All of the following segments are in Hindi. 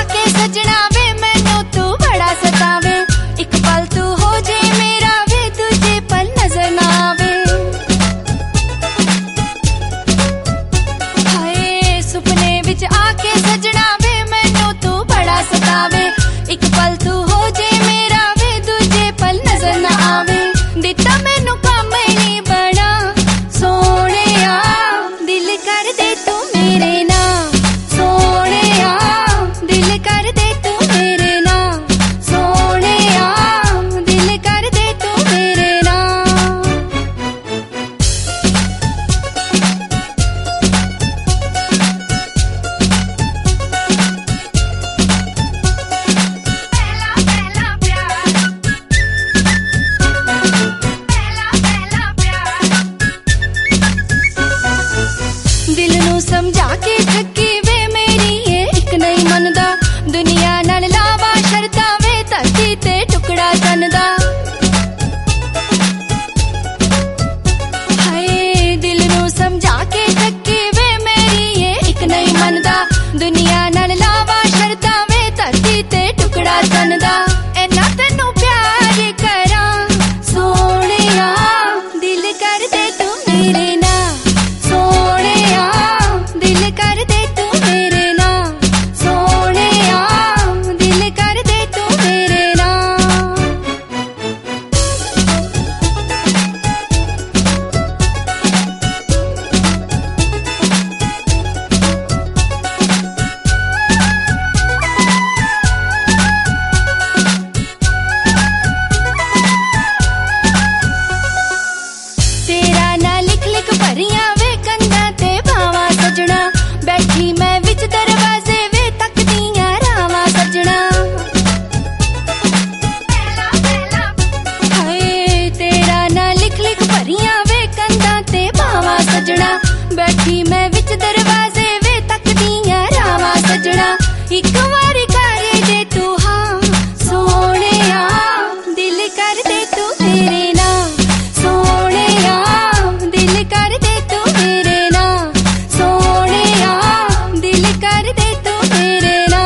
आके सजना वे मैनू तू बड़ा सतावे, एक पल तू हो जे मेरा वे दूजे पल नजर ना आवे। हाय सुपने विच आके सजना वे मैनू तू बड़ा सतावे, एक पल तू हो जे मेरा वे दूजे पल नजर ना आवे। दिता मैनू काम नहीं बना सोने दिल कर दे तू मेरे ना, सोने दिल कर दे तू मेरे ना, सोने दिल कर दे तू मेरे ना। दिल नू समझा के थकी वे मेरी ये एक नहीं मनदा, दुनिया नाल लावा शर्ता वे धरती ते टुकड़ा तनदा। हाय दिल नू समझा के थकी वे मेरी ये एक नहीं मनदा, दुनिया नाल लावा शर्ता वे धरती ते टुकड़ा तनदा। इन्ना तैनू प्यार करा सोहणिया दिल कर दे तू मेरे ना, सोहणिया दिल कर दे तू मेरे ना, सोहणिया दिल कर दे तू मेरे ना। तेरा ना लिख लिख भरियां वे कंधा ते भावा सजना, बैठी मैं विच दरवाजे वे तकदियां रावां सजना। हाय तेरा ना लिख लिख भरियां वे कंधा ते भावा सजना, बैठी मैं विच दरवाजे वे तकदियां रावां सजना। एक वारी कर दे तू हाँ सोहणिया दिल कर दे तू मेरे ना, सोहणिया दिल कर दे तू मेरे ना, सोहणिया दिल कर दे तू मेरे ना।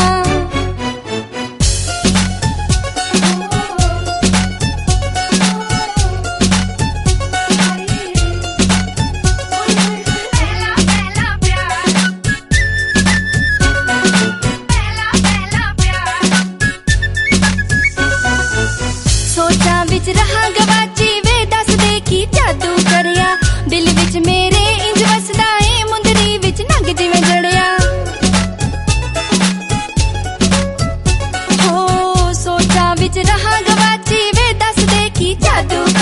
सोचा विच रहा गवाची वे दस दे की जादू करिया, दिल विच मेरे इंज वसदा ए मुंदरी विच नग जिवें जड़िया। हो सोचा विच रहा गवाची वे दस दे की जादू